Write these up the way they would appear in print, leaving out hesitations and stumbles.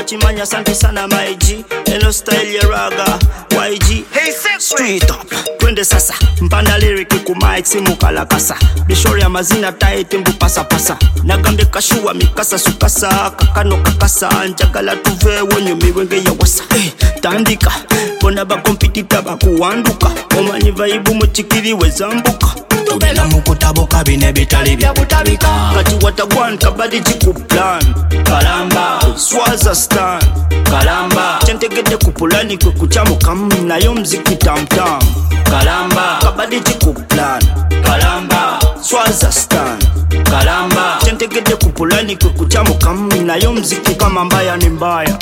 chimanya santi sana my G. Hello style ya raga YG. Hey, Street up twende sasa mpanda lyric ku mic simu kalakasa bishori ya mazina tight mbu pasa pasa nagambe kashua mikasa sukasa kakano kakasa njagala tuve wonyo miwenge ya wasa tandika bona ba competitor bakuwanduka omanyi vibe mu chikiri wezambuka tubela mukutaboka bine bitali bya butabika kati watagwan kabadi chikuplan kalamba swaza stand kalamba chentegede kupulani kwe kuchamuka nayo mziki tamtam kalamba kabadi chikuplan kalamba swaza stand kalamba chentegede kupulani kwe kuchamuka nayo mziki kama mbaya ni mbaya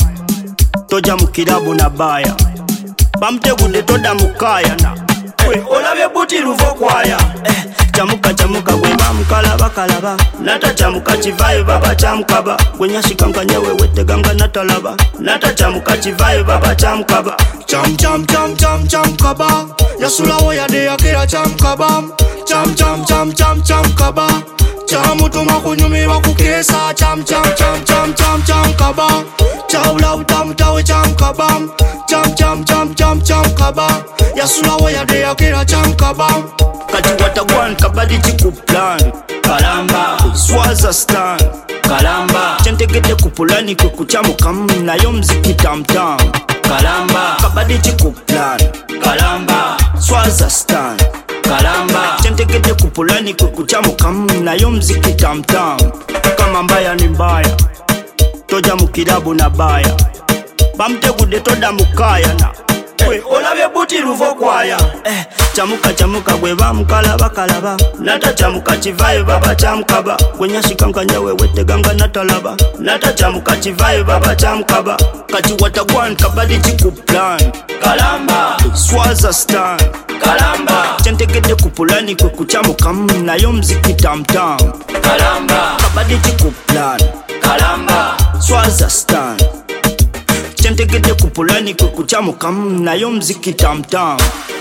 toja mukirabu na baya bamtegude toda mukaya na we olabye buti luvo kwaya chamuka chamuka gwe bamukalaba kalaba nata chamuka chivayo baba chamukaba gwenyashikanga wewe teganga natalaba nata chamuka chivayo baba chamukaba cham cham cham cham cham kaba yasula wo yade yakira cham kaba cham cham cham cham cham kaba chamutuma kunyumirwa kukesa cham cham cham cham cham cham kaba chaula utamutawe cham kaba cham cham cham cham cham kaba yasula wo yade yakira cham kaba kati watagwan kabadi chikuplan kalamba swaza stand kalamba chentegede kupulani kwe kuchamuka nayo mziki tamtam kalamba kabadi chikuplan kalamba swaza stand kalamba chentegede kupulani kwe kuchamuka nayo mziki tamtam kama mbaya ni mbaya toja mukirabu na baya bamtegude toda mukaya na we olabye buti luvo kwaya chamuka chamuka gwe bamukalaba kalaba nata chamuka chivayo baba chamukaba gwenyashikanga wewe teganga natalaba nata chamuka chivayo baba chamukaba kati watagwan kabadi chikuplan kalamba swaza stand kalamba chentegede kupulani kwe kuchamuka nayo mziki tamtam kalamba kabadi chikuplan kalamba swaza stand chentegede kupulani kwe kuchamuka nayo mziki tamtam